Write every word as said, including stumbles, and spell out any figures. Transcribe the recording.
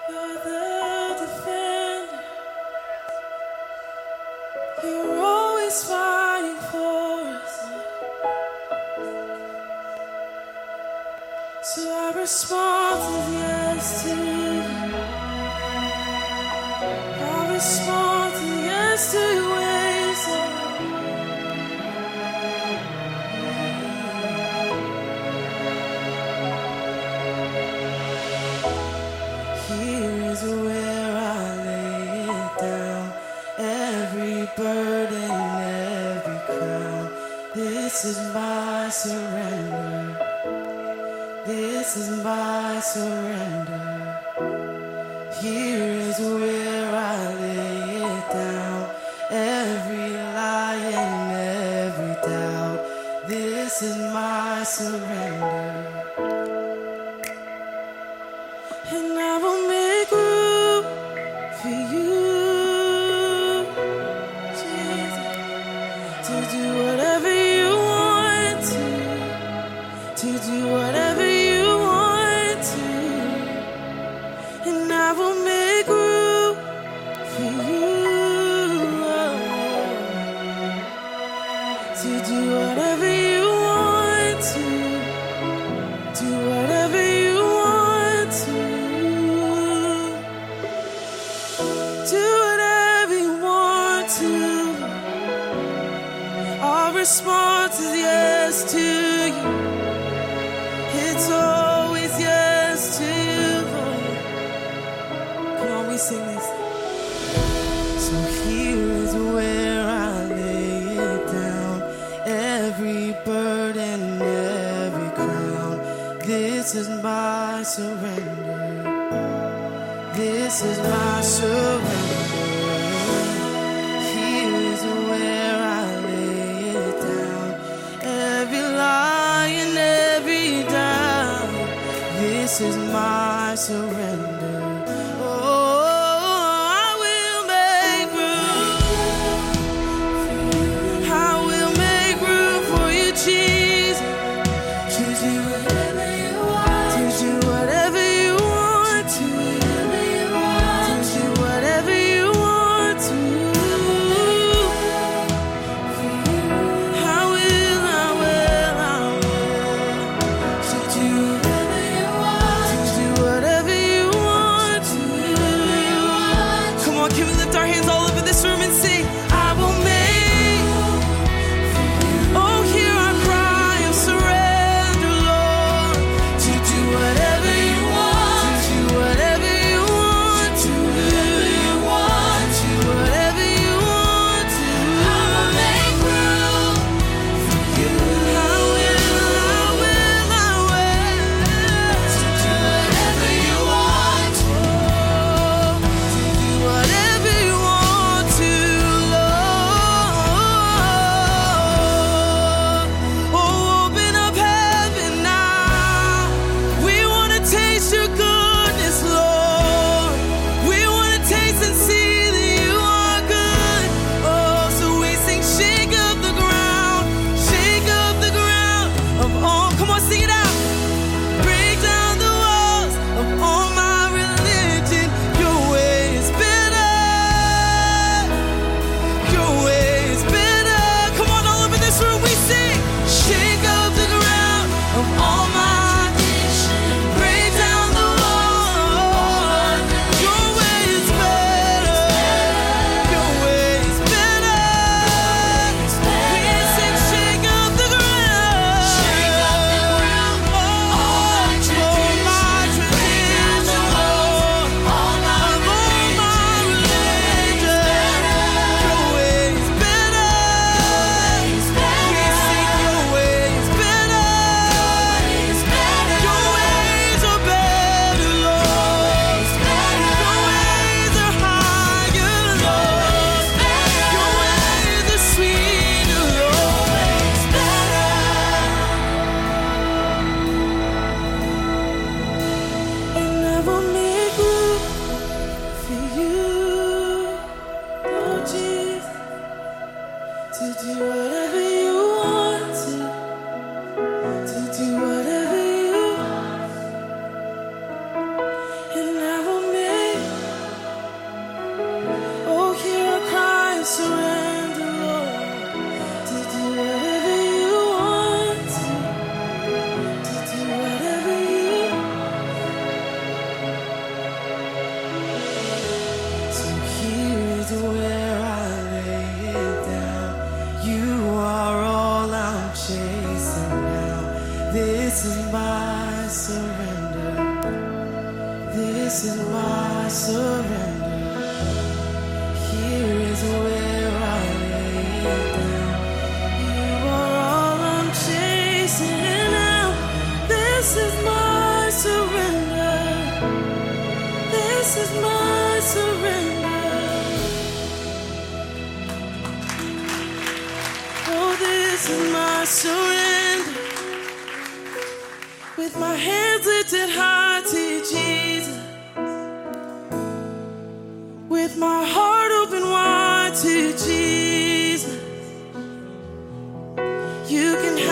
You're the defender. You're always fighting for us. So I respond with yes to you. I respond to yes to your ways. Here is where I lay it down. Every burden, every crown. This is my surrender. This is my surrender. Here is where I lay it down. Every lie and every doubt. This is my surrender. And I will make room for you, Jesus, to do whatever you want to, to do whatever you want to. And I will make room for you, to do whatever you want to, do whatever you want to. Do whatever you want to. Our response is yes to you. It's always yes to you, Lord. Come on, we sing this. So here is where I lay it down. Every burden, every crown. This is my surrender. This is my surrender. Here is where I lay it down. Every lie and every doubt. This is my surrender. Oh, I will make room. I will make room for you, Jesus. To do whatever you want. To do whatever you want to. To This is my surrender. Here is where I lay it down. You are all I'm chasing now. This is my surrender. This is my surrender. Oh, this is my surrender. With my hands lifted high to Jesus, with my heart open wide to Jesus, you can have